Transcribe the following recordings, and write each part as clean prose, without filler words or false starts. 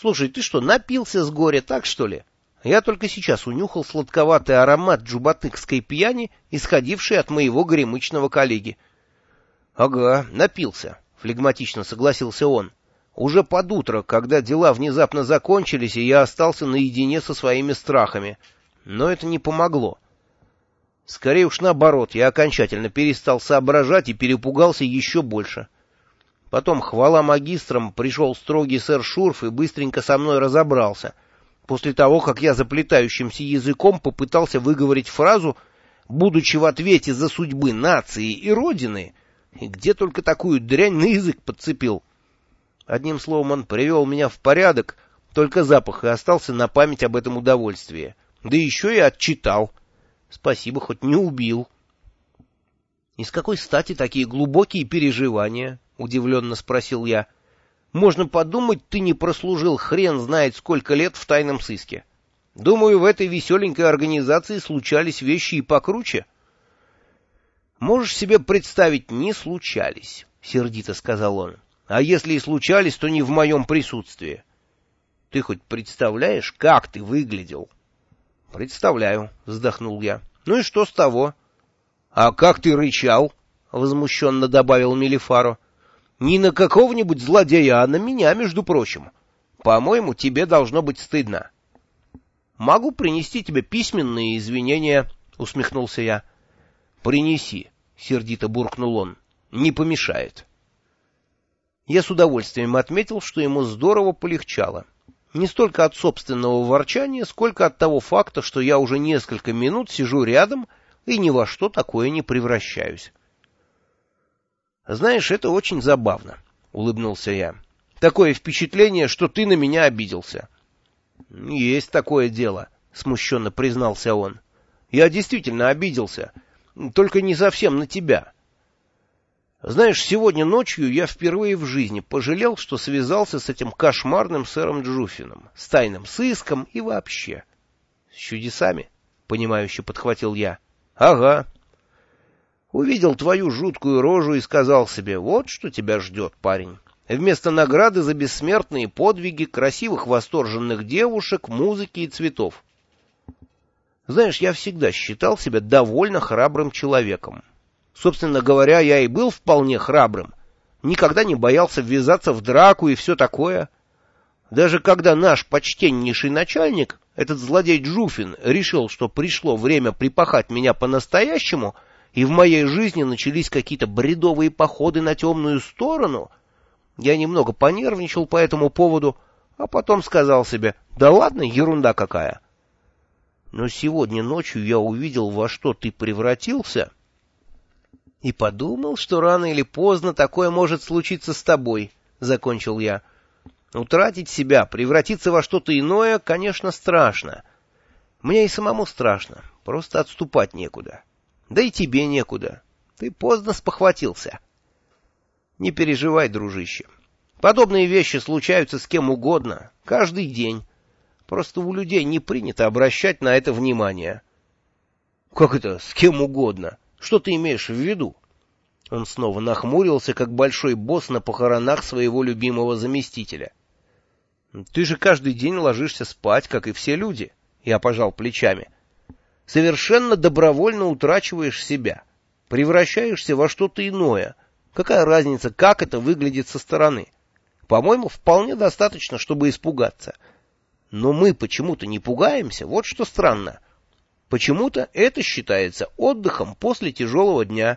Слушай, ты что, напился с горя, так что ли? Я только сейчас унюхал сладковатый аромат джубатыкской пьяни, исходивший от моего горемычного коллеги. — Ага, напился, — флегматично согласился он. Уже под утро, когда дела внезапно закончились, и я остался наедине со своими страхами. Но это не помогло. Скорее уж наоборот, я окончательно перестал соображать и перепугался еще больше. Потом, хвала магистрам, пришел строгий сэр Шурф и быстренько со мной разобрался, после того, как я заплетающимся языком попытался выговорить фразу, будучи в ответе за судьбы нации и родины, и где только такую дрянь на язык подцепил. Одним словом, он привел меня в порядок, только запах и остался на память об этом удовольствии. Да еще и отчитал. Спасибо, хоть не убил. — И с какой стати такие глубокие переживания? — удивленно спросил я. — Можно подумать, ты не прослужил хрен знает сколько лет в тайном сыске. Думаю, в этой веселенькой организации случались вещи и покруче. — Можешь себе представить, не случались, — сердито сказал он. — А если и случались, то не в моем присутствии. Ты хоть представляешь, как ты выглядел? — Представляю, — вздохнул я. — Ну и что с того? — А как ты рычал? — возмущенно добавил Мелифаро. — Не на какого-нибудь злодея, а на меня, между прочим. По-моему, тебе должно быть стыдно. — Могу принести тебе письменные извинения, — усмехнулся я. — Принеси, — сердито буркнул он. — Не помешает. Я с удовольствием отметил, что ему здорово полегчало. Не столько от собственного ворчания, сколько от того факта, что я уже несколько минут сижу рядом и ни во что такое не превращаюсь. «Знаешь, это очень забавно», — улыбнулся я. «Такое впечатление, что ты на меня обиделся». «Есть такое дело», — смущенно признался он. «Я действительно обиделся, только не совсем на тебя. Знаешь, сегодня ночью я впервые в жизни пожалел, что связался с этим кошмарным сэром Джуффином, с тайным сыском и вообще». «С чудесами?» — понимающе подхватил я. «Ага». Увидел твою жуткую рожу и сказал себе: вот что тебя ждет, парень. Вместо награды за бессмертные подвиги, красивых восторженных девушек, музыки и цветов. Знаешь, я всегда считал себя довольно храбрым человеком. Собственно говоря, я и был вполне храбрым. Никогда не боялся ввязаться в драку и все такое. Даже когда наш почтеннейший начальник, этот злодей Джуффин, решил, что пришло время припахать меня по-настоящему, и в моей жизни начались какие-то бредовые походы на темную сторону, я немного понервничал по этому поводу, а потом сказал себе: да ладно, ерунда какая. Но сегодня ночью я увидел, во что ты превратился, и подумал, что рано или поздно такое может случиться с тобой, — закончил я. Утратить себя, превратиться во что-то иное, конечно, страшно. Мне и самому страшно, просто отступать некуда. Да и тебе некуда. Ты поздно спохватился. Не переживай, дружище. Подобные вещи случаются с кем угодно, каждый день. Просто у людей не принято обращать на это внимание. Как это «с кем угодно»? Что ты имеешь в виду? Он снова нахмурился, как большой босс на похоронах своего любимого заместителя. Ты же каждый день ложишься спать, как и все люди. Я пожал плечами. Совершенно добровольно утрачиваешь себя. Превращаешься во что-то иное. Какая разница, как это выглядит со стороны? По-моему, вполне достаточно, чтобы испугаться. Но мы почему-то не пугаемся, вот что странно. Почему-то это считается отдыхом после тяжелого дня.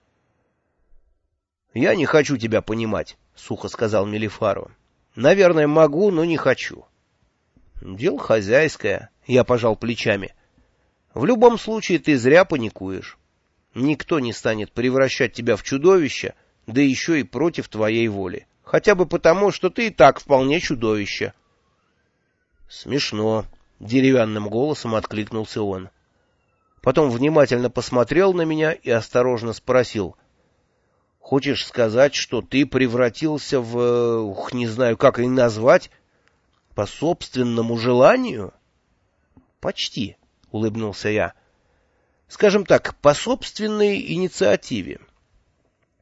— Я не хочу тебя понимать, — сухо сказал Мелифаро. — Наверное, могу, но не хочу. — Дело хозяйское, — я пожал плечами. — В любом случае ты зря паникуешь. Никто не станет превращать тебя в чудовище, да еще и против твоей воли. Хотя бы потому, что ты и так вполне чудовище. — Смешно, — деревянным голосом откликнулся он. Потом внимательно посмотрел на меня и осторожно спросил: — Хочешь сказать, что ты превратился в... не знаю, как и назвать, по собственному желанию? — Почти, — улыбнулся я. — Скажем так, по собственной инициативе.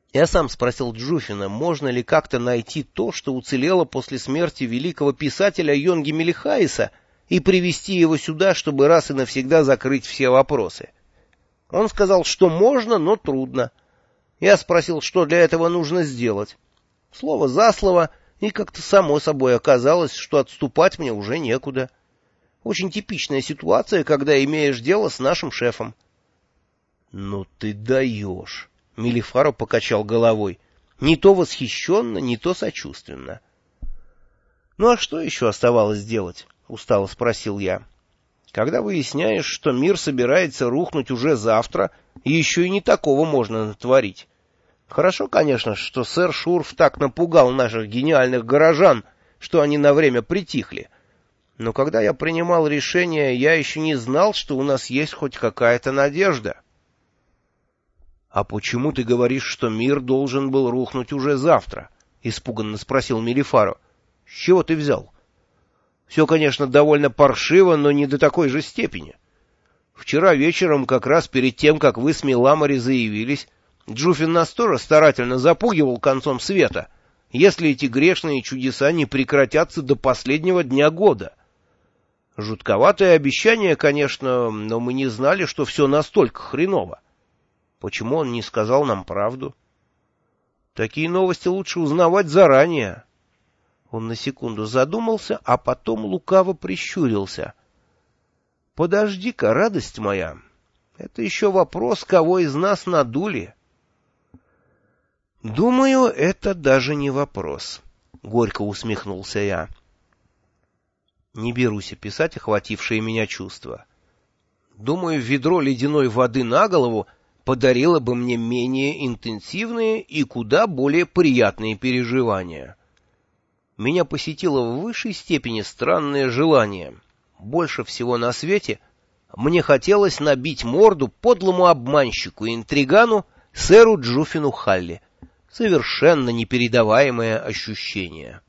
Я сам спросил Джуфина, можно ли как-то найти то, что уцелело после смерти великого писателя Йонги Мелихаиса, и привести его сюда, чтобы раз и навсегда закрыть все вопросы. Он сказал, что можно, но трудно. Я спросил, что для этого нужно сделать. Слово за слово, и как-то само собой оказалось, что отступать мне уже некуда. Очень типичная ситуация, когда имеешь дело с нашим шефом. — Ну ты даешь! — Мелифаро покачал головой. Не то восхищенно, не то сочувственно. — Ну а что еще оставалось делать? — устало спросил я. — Когда выясняешь, что мир собирается рухнуть уже завтра, еще и не такого можно натворить. Хорошо, конечно, что сэр Шурф так напугал наших гениальных горожан, что они на время притихли. Но когда я принимал решение, я еще не знал, что у нас есть хоть какая-то надежда. — А почему ты говоришь, что мир должен был рухнуть уже завтра? — испуганно спросил Мелифаро. — С чего ты взял? — Все, конечно, довольно паршиво, но не до такой же степени. Вчера вечером, как раз перед тем, как вы с Миламори заявились, Джуфин нас тоже старательно запугивал концом света, если эти грешные чудеса не прекратятся до последнего дня года. Жутковатое обещание, конечно, но мы не знали, что все настолько хреново. Почему он не сказал нам правду? Такие новости лучше узнавать заранее. Он на секунду задумался, а потом лукаво прищурился. — Подожди-ка, радость моя, это еще вопрос, кого из нас надули. — Думаю, это даже не вопрос, — горько усмехнулся я. Не берусь описать охватившие меня чувства. Думаю, ведро ледяной воды на голову подарило бы мне менее интенсивные и куда более приятные переживания. Меня посетило в высшей степени странное желание. Больше всего на свете мне хотелось набить морду подлому обманщику и интригану сэру Джуфину Халли. Совершенно непередаваемое ощущение.